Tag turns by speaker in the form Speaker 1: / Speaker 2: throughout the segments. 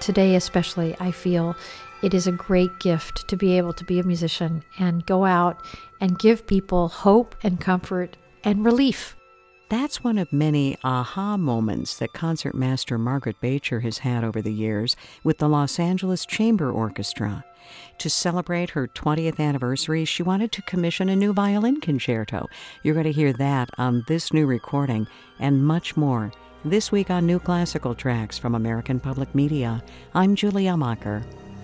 Speaker 1: today especially, I feel it is a great gift to be able to be a musician and go out and give people hope and comfort and relief.
Speaker 2: That's one of many aha moments that concertmaster Margaret Beecher has had over the years with the Los Angeles Chamber Orchestra. To celebrate her 20th anniversary, she wanted to commission a new violin concerto. You're going to hear that on this new recording and much more this week on New Classical Tracks from American Public Media. I'm Julie Ellmacher.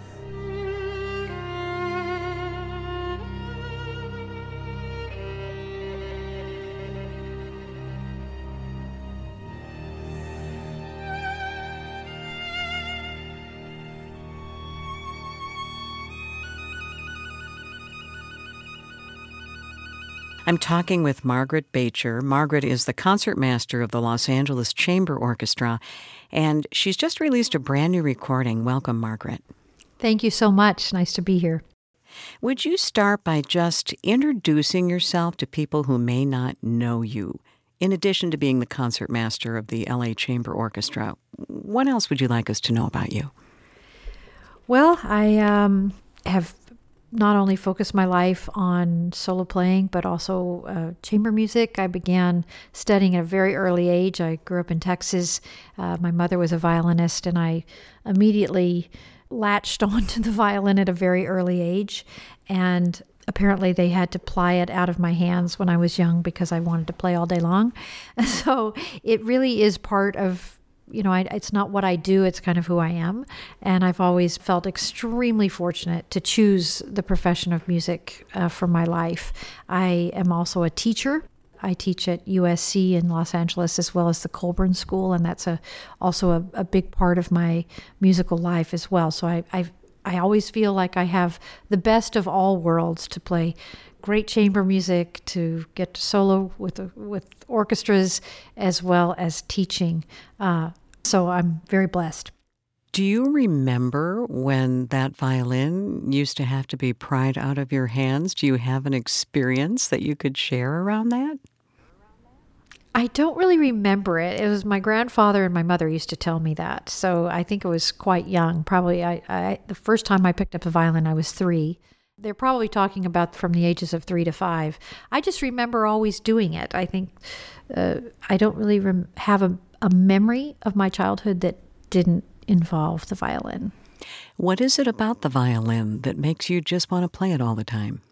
Speaker 2: I'm talking with Margaret Beecher. Margaret is the concertmaster of the Los Angeles Chamber Orchestra, and she's just released a brand new recording. Welcome, Margaret.
Speaker 1: Thank you so much. Nice to be here.
Speaker 2: Would you start by just introducing yourself to people who may not know you? In addition to being the concertmaster of the LA Chamber Orchestra, what else would you like us to know about you?
Speaker 1: Well, I have not only focused my life on solo playing, but also chamber music. I began studying at a very early age. I grew up in Texas. My mother was a violinist, and I immediately latched onto the violin at a very early age. And apparently they had to ply it out of my hands when I was young because I wanted to play all day long. So it really is part of, it's not what I do, it's kind of who I am. And I've always felt extremely fortunate to choose the profession of music for my life. I am also a teacher. I teach at USC in Los Angeles as well as the Colburn School, and that's also a big part of my musical life as well. So I always feel like I have the best of all worlds, to play great chamber music, to get to solo with orchestras, as well as teaching. So I'm very blessed.
Speaker 2: Do you remember when that violin used to have to be pried out of your hands? Do you have an experience that you could share around that?
Speaker 1: I don't really remember it. It was my grandfather and my mother used to tell me that. So I think it was quite young. Probably the first time I picked up a violin, I was 3. They're probably talking about from the ages of 3 to 5. I just remember always doing it. I think I don't really have a memory of my childhood that didn't involve the violin.
Speaker 2: What is it about the violin that makes you just want to play it all the time?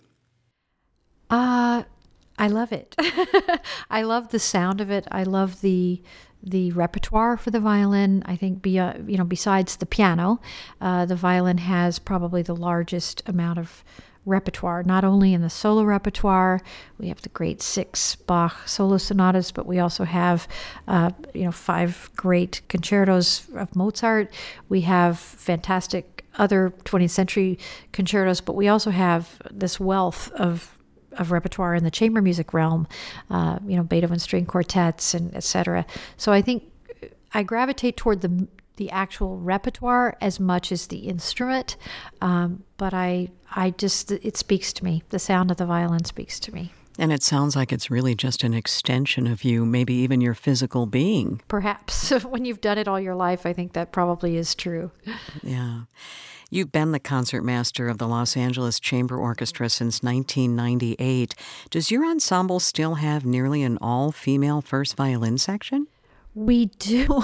Speaker 1: I love it. I love the sound of it. I love the repertoire for the violin. I think besides the piano, the violin has probably the largest amount of repertoire, not only in the solo repertoire. We have the great 6 Bach solo sonatas, but we also have 5 great concertos of Mozart. We have fantastic other 20th century concertos, but we also have this wealth of repertoire in the chamber music realm, Beethoven string quartets and etc. So I think I gravitate toward the actual repertoire as much as the instrument, but it speaks to me. The sound of the violin speaks to me.
Speaker 2: And it sounds like it's really just an extension of you, maybe even your physical being.
Speaker 1: Perhaps. When you've done it all your life, I think that probably is true.
Speaker 2: Yeah. You've been the concertmaster of the Los Angeles Chamber Orchestra since 1998. Does your ensemble still have nearly an all-female first violin section?
Speaker 1: We do.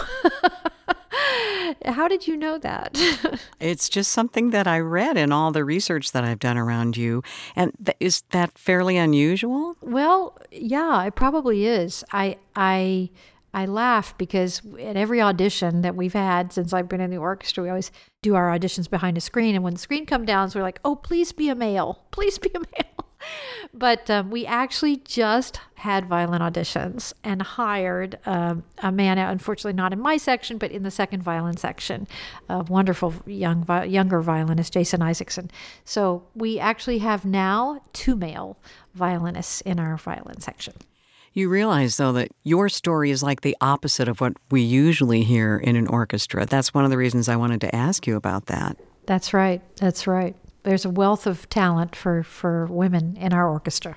Speaker 1: How did you know that?
Speaker 2: It's just something that I read in all the research that I've done around you. And is that fairly unusual?
Speaker 1: Well, yeah, it probably is. I laugh because at every audition that we've had since I've been in the orchestra, we always do our auditions behind a screen. And when the screen comes down, so we're like, oh, please be a male. Please be a male. But we actually just had violin auditions and hired a man, unfortunately not in my section, but in the second violin section, a wonderful younger violinist, Jason Isaacson. So we actually have now 2 male violinists in our violin section.
Speaker 2: You realize, though, that your story is like the opposite of what we usually hear in an orchestra. That's one of the reasons I wanted to ask you about that.
Speaker 1: That's right. That's right. There's a wealth of talent for women in our orchestra.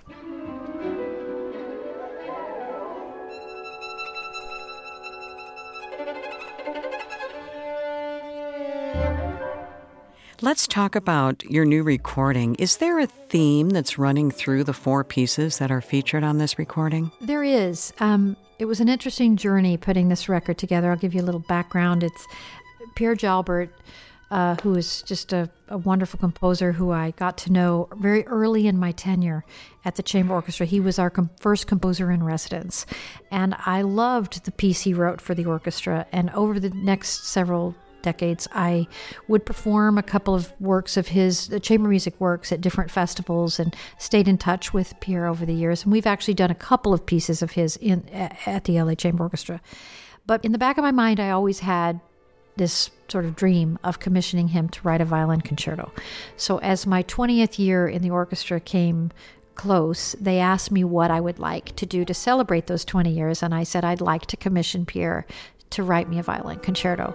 Speaker 2: Let's talk about your new recording. Is there a theme that's running through the 4 pieces that are featured on this recording?
Speaker 1: There is. It was an interesting journey putting this record together. I'll give you a little background. It's Pierre Jalbert, who is just a wonderful composer who I got to know very early in my tenure at the Chamber Orchestra. He was our first composer in residence. And I loved the piece he wrote for the orchestra. And over the next several decades, I would perform a couple of works of his, chamber music works, at different festivals, and stayed in touch with Pierre over the years. And we've actually done a couple of pieces of his at the LA Chamber Orchestra. But in the back of my mind, I always had this sort of dream of commissioning him to write a violin concerto. So as my 20th year in the orchestra came close, they asked me what I would like to do to celebrate those 20 years, and I said I'd like to commission Pierre to write me a violin concerto.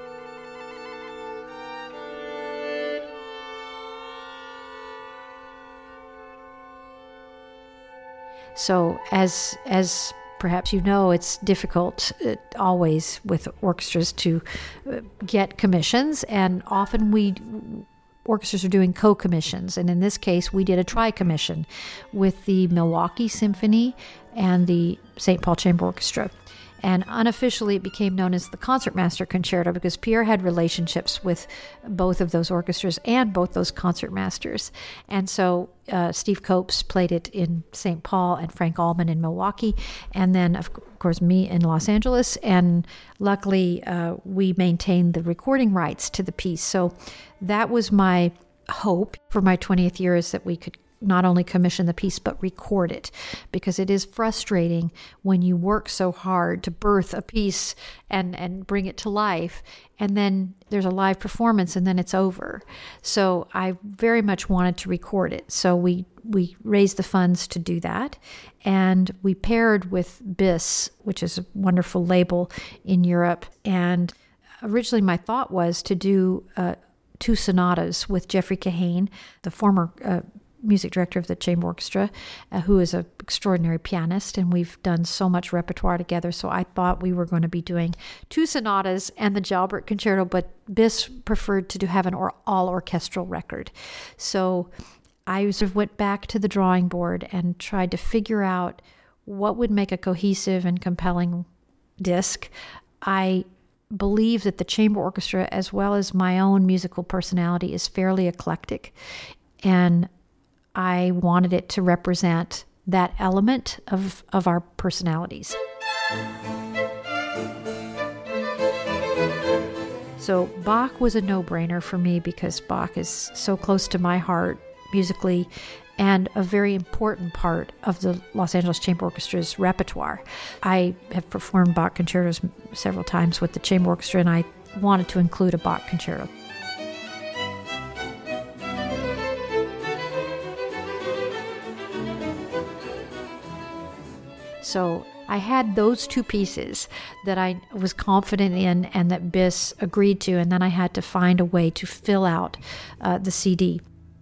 Speaker 1: So as perhaps you know, it's difficult always with orchestras to get commissions, and often orchestras are doing co-commissions. And in this case, we did a tri-commission with the Milwaukee Symphony and the St. Paul Chamber Orchestra. And unofficially, it became known as the Concertmaster Concerto because Pierre had relationships with both of those orchestras and both those concertmasters. And so Steve Copes played it in St. Paul and Frank Allman in Milwaukee, and then, of course, me in Los Angeles. And luckily, we maintained the recording rights to the piece. So that was my hope for my 20th year, is that we could not only commission the piece, but record it, because it is frustrating when you work so hard to birth a piece and bring it to life, and then there's a live performance and then it's over. So I very much wanted to record it. So we raised the funds to do that, and we paired with BIS, which is a wonderful label in Europe. And originally my thought was to do 2 sonatas with Jeffrey Kahane, the former music director of the Chamber Orchestra, who is an extraordinary pianist, and we've done so much repertoire together. So I thought we were going to be doing 2 sonatas and the Jalbert Concerto, but BIS preferred to have an all orchestral record. So I sort of went back to the drawing board and tried to figure out what would make a cohesive and compelling disc. I believe that the Chamber Orchestra, as well as my own musical personality, is fairly eclectic, and I wanted it to represent that element of our personalities. So Bach was a no-brainer for me because Bach is so close to my heart musically, and a very important part of the Los Angeles Chamber Orchestra's repertoire. I have performed Bach concertos several times with the Chamber Orchestra, and I wanted to include a Bach concerto. So I had those 2 pieces that I was confident in and that BIS agreed to, and then I had to find a way to fill out the CD.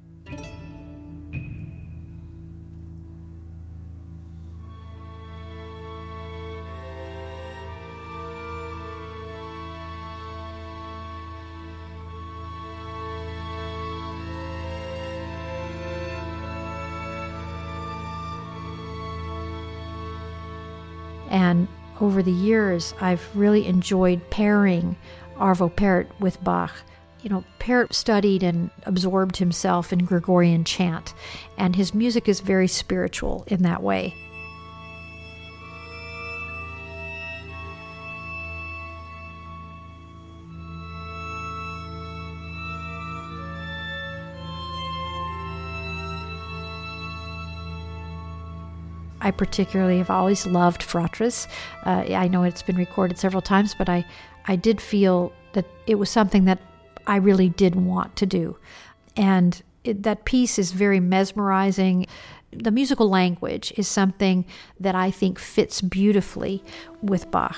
Speaker 1: And over the years, I've really enjoyed pairing Arvo Pärt with Bach. You know, Pärt studied and absorbed himself in Gregorian chant, and his music is very spiritual in that way. I particularly have always loved Fratres. I know it's been recorded several times, but I did feel that it was something that I really did want to do. And that piece is very mesmerizing. The musical language is something that I think fits beautifully with Bach.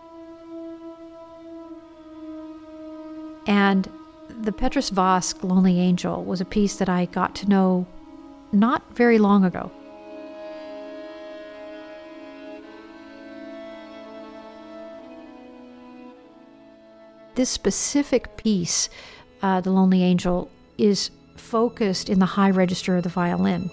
Speaker 1: And the Petrus Vosk, Lonely Angel, was a piece that I got to know not very long ago. This specific piece The Lonely Angel, is focused in the high register of the violin.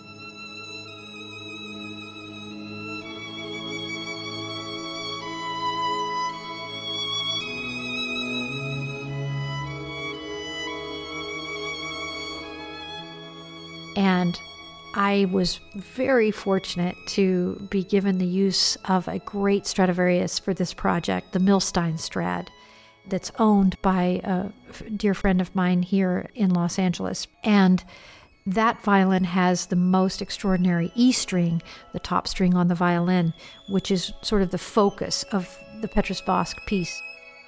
Speaker 1: And I was very fortunate to be given the use of a great Stradivarius for this project, the Milstein Strad, that's owned by a dear friend of mine here in Los Angeles. And that violin has the most extraordinary E string, the top string on the violin, which is sort of the focus of the Petrus Vosk piece.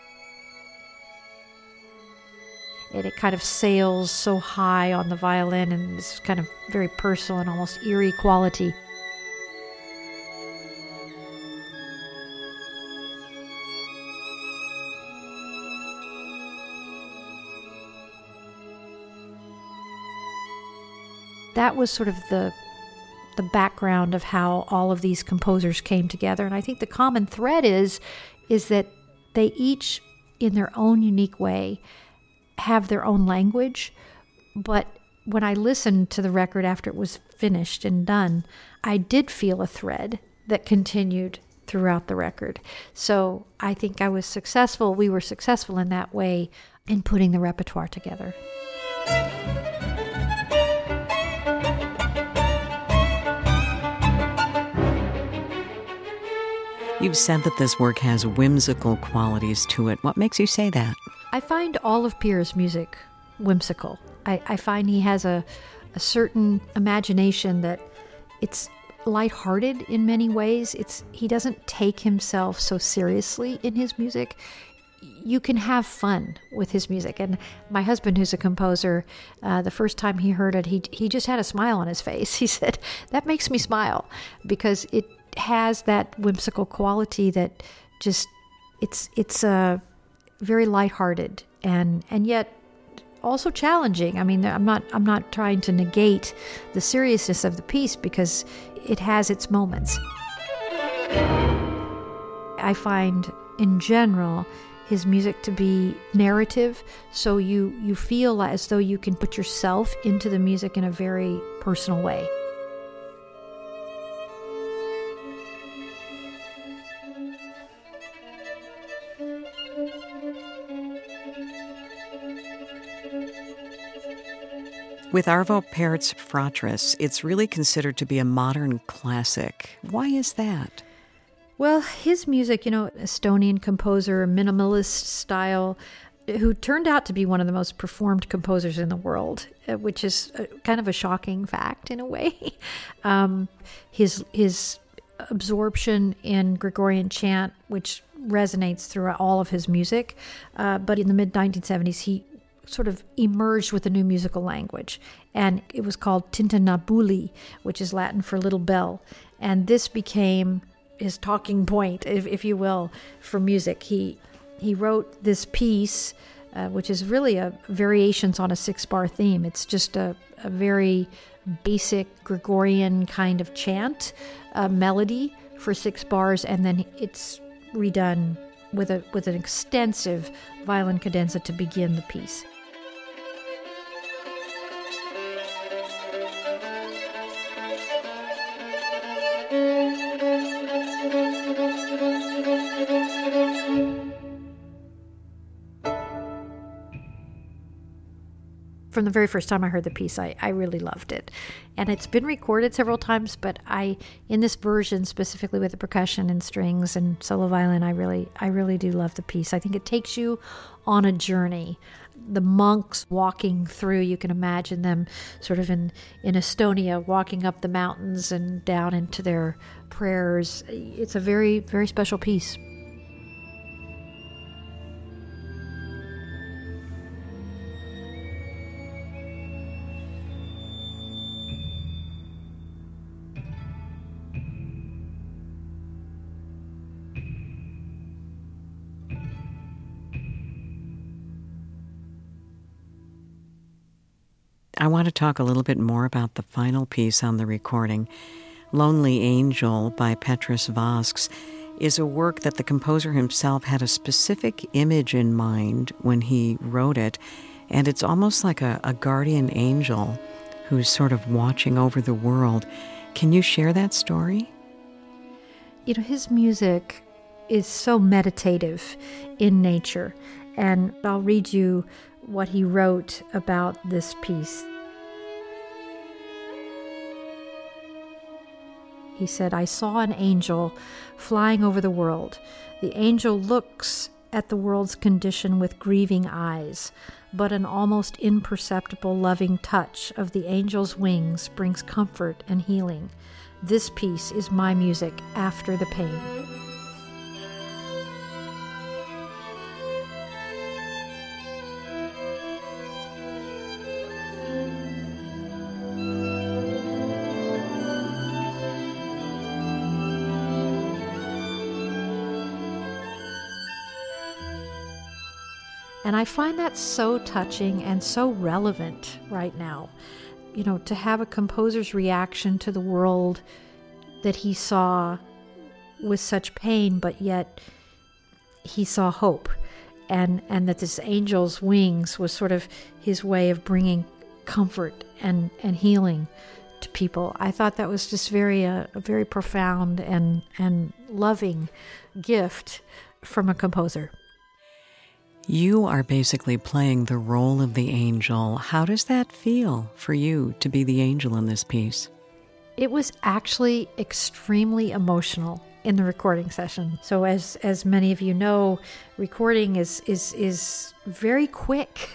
Speaker 1: And it kind of sails so high on the violin and this kind of very personal and almost eerie quality. That was sort of the background of how all of these composers came together. And I think the common thread is that they each, in their own unique way, have their own language, but when I listened to the record after it was finished and done, I did feel a thread that continued throughout the record. So I think I was successful. We were successful in that way in putting the repertoire together.
Speaker 2: You've said that this work has whimsical qualities to it. What makes you say that?
Speaker 1: I find all of Pierre's music whimsical. I find he has a certain imagination that it's lighthearted in many ways. He doesn't take himself so seriously in his music. You can have fun with his music. And my husband, who's a composer, the first time he heard it, he just had a smile on his face. He said, "That makes me smile," because it has that whimsical quality that just it's very lighthearted and yet also challenging. I mean, I'm not trying to negate the seriousness of the piece because it has its moments. I find in general his music to be narrative, so you feel as though you can put yourself into the music in a very personal way.
Speaker 2: With Arvo Pärt's Fratres, it's really considered to be a modern classic. Why is that?
Speaker 1: Well, his music, Estonian composer, minimalist style, who turned out to be one of the most performed composers in the world, which is kind of a shocking fact in a way. His absorption in Gregorian chant, which resonates throughout all of his music, but in the mid-1970s, he sort of emerged with a new musical language, and it was called Tintinnabuli, which is Latin for little bell, and this became his talking point, if you will, for music. He wrote this piece, which is really a variations on a 6-bar theme. It's just a very basic Gregorian kind of chant, melody for 6 bars, and then it's redone with an extensive violin cadenza to begin the piece. From the very first time I heard the piece, I really loved it. And it's been recorded several times, but in this version, specifically with the percussion and strings and solo violin, I really do love the piece. I think it takes you on a journey. The monks walking through, you can imagine them sort of in Estonia, walking up the mountains and down into their prayers. It's a very, very special piece.
Speaker 2: I want to talk a little bit more about the final piece on the recording. Lonely Angel by Petrus Vosk is a work that the composer himself had a specific image in mind when he wrote it. And it's almost like a guardian angel who's sort of watching over the world. Can you share that story?
Speaker 1: You know, his music is so meditative in nature. And I'll read you what he wrote about this piece. He said, "I saw an angel flying over the world. The angel looks at the world's condition with grieving eyes, but an almost imperceptible loving touch of the angel's wings brings comfort and healing. This piece is my music after the pain." And I find that so touching and so relevant right now. You know, to have a composer's reaction to the world that he saw with such pain, but yet he saw hope. And that this angel's wings was sort of his way of bringing comfort and healing to people. I thought that was just a very profound and loving gift from a composer.
Speaker 2: You are basically playing the role of the angel. How does that feel for you to be the angel in this piece?
Speaker 1: It was actually extremely emotional in the recording session. So as many of you know, recording is very quick.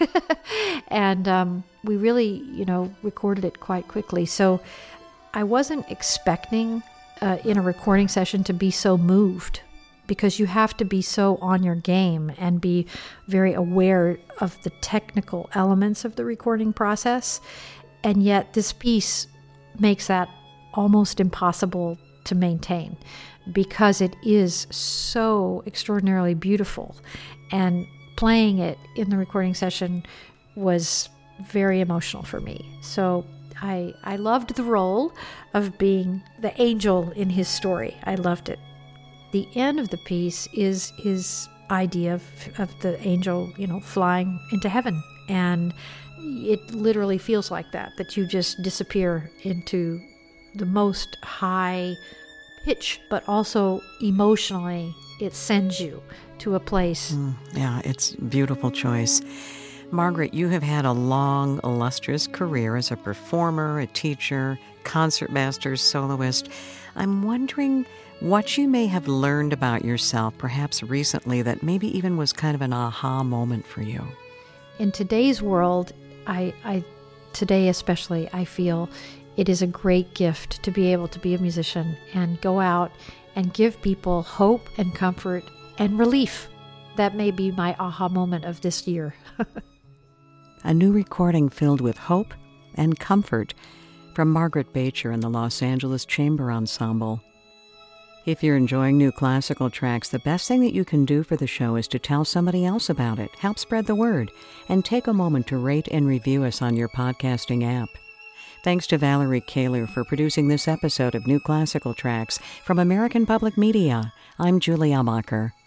Speaker 1: And we really, recorded it quite quickly. So I wasn't expecting in a recording session to be so moved, because you have to be so on your game and be very aware of the technical elements of the recording process. And yet this piece makes that almost impossible to maintain because it is so extraordinarily beautiful. And playing it in the recording session was very emotional for me. So I loved the role of being the angel in his story. I loved it. The end of the piece is his idea of the angel, flying into heaven. And it literally feels like that you just disappear into the most high pitch, but also emotionally, it sends you to a place.
Speaker 2: Yeah, it's a beautiful choice. Margaret, you have had a long, illustrious career as a performer, a teacher, concertmaster, soloist. I'm wondering what you may have learned about yourself, perhaps recently, that maybe even was kind of an aha moment for you.
Speaker 1: In today's world, today especially, I feel it is a great gift to be able to be a musician and go out and give people hope and comfort and relief. That may be my aha moment of this year.
Speaker 2: A new recording filled with hope and comfort from Margaret Beecher and the Los Angeles Chamber Ensemble. If you're enjoying New Classical Tracks, the best thing that you can do for the show is to tell somebody else about it, help spread the word, and take a moment to rate and review us on your podcasting app. Thanks to Valerie Kaler for producing this episode of New Classical Tracks from American Public Media. I'm Julie Amacher.